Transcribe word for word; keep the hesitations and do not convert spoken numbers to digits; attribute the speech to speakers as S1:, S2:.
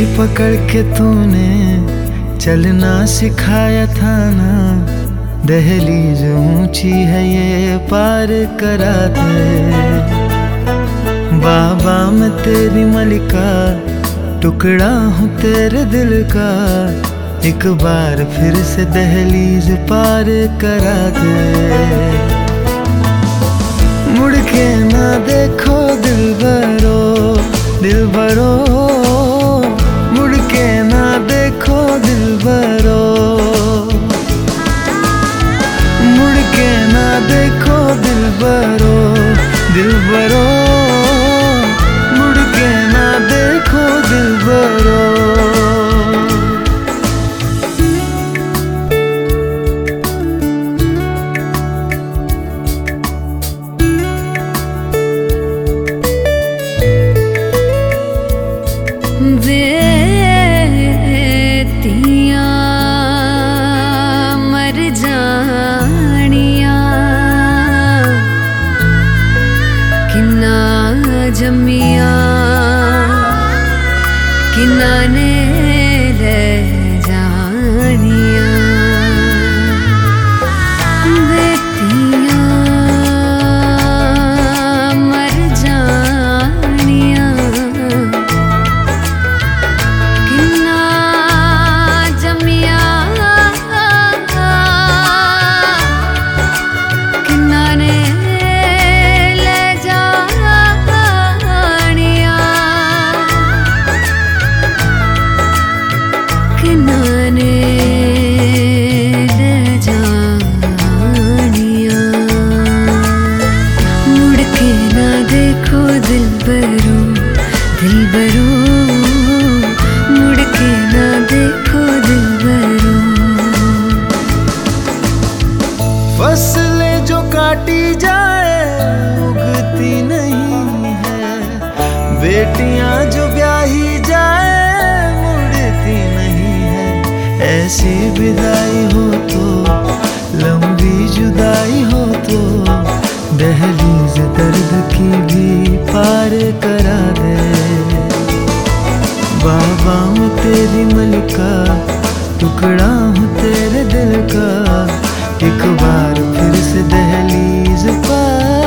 S1: पकड़ के तूने चलना सिखाया था ना, दहलीज ऊंची है ये पार करा दे। बाबा मैं तेरी मलिका, टुकड़ा हूँ तेरे दिल का, एक बार फिर से दहलीज पार करा दे। मुड़ के ना देखो दिलबरो दिलबरो, मुड़ के ना देखो दिलबरो, मुड़ के ना देखो दिलबरो दिलबरो, मुड़ के ना देखो दिलबरो।
S2: बेतियां मर जानिया, किन्ना जमिया किन्ना ने ले जानिया। बेतियां मर जानिया, किन्ना जमिया किन्ना ने ले जानिया, किन्ना ने ले जानिया। मुड़ के ना देखो दिलबरो दिलबरो, मुड़ के ना देखो दिलबरो।
S1: फसलें जो काटी जाए उगती नहीं है, बेटियां जो ब्याही जाए मुड़ती नहीं है। ऐसी विदाई हो तो, लंबी जुदाई हो तो, दहलीज दर्द की भी पार करा दे। बाबा मैं तेरी मलिका, टुकड़ा हूँ तेरे दिल का, एक बार फिर से दहलीज पार